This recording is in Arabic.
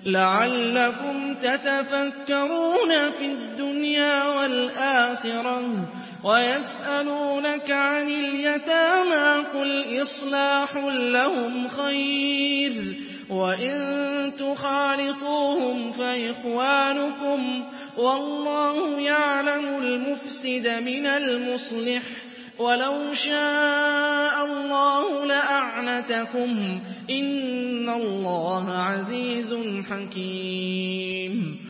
لَعَلَّكُمْ تَتَفَكَّرُونَ فِي الدُّنْيَا وَالْآخِرَةِ. وَيَسْأَلُونَكَ عَنِ الْيَتَامَىٰ قُلْ إِصْلَاحٌ لَّهُمْ خَيْرٌ ۖ وَإِن تُخَالِطُوهُمْ فَإِخْوَانُكُمْ ۚ وَاللَّهُ يَعْلَمُ الْمُفْسِدَ مِنَ الْمُصْلِحِ ۚ وَلَوْ شَاءَ اللَّهُ لَأَعْنَتَكُمْ ۚ إِنَّ اللَّهَ عَزِيزٌ حَكِيمٌ.